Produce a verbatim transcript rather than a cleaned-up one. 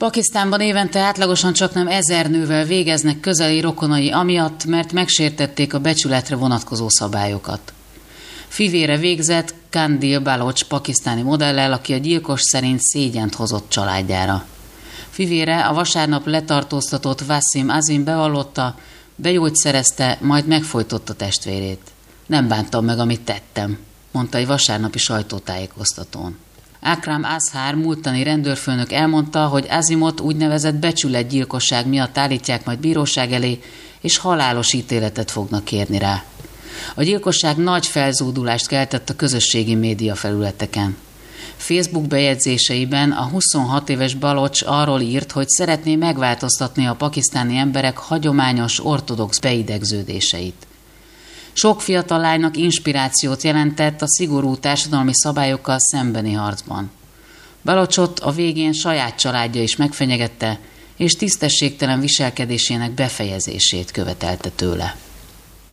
Pakisztánban évente átlagosan csaknem ezer nővel végeznek közeli rokonai amiatt, mert megsértették a becsületre vonatkozó szabályokat. Fivére végzett Kandil Baloch pakisztáni modellel, aki a gyilkos szerint szégyent hozott családjára. Fivére a vasárnap letartóztatott Wasim Azim bevallotta, begyógyszerezte, majd megfojtotta testvérét. Nem bántam meg, amit tettem, mondta egy vasárnapi sajtótájékoztatón. Akram Azhar múlttani rendőrfőnök elmondta, hogy Azimot úgynevezett becsületgyilkosság miatt állítják majd bíróság elé, és halálos ítéletet fognak kérni rá. A gyilkosság nagy felzúdulást keltett a közösségi média felületeken. Facebook bejegyzéseiben a huszonhat éves Baloch arról írt, hogy szeretné megváltoztatni a pakisztáni emberek hagyományos ortodox beidegződéseit. Sok fiatal lánynak inspirációt jelentett a szigorú társadalmi szabályokkal szembeni harcban. Balochot a végén saját családja is megfenyegette, és tisztességtelen viselkedésének befejezését követelte tőle.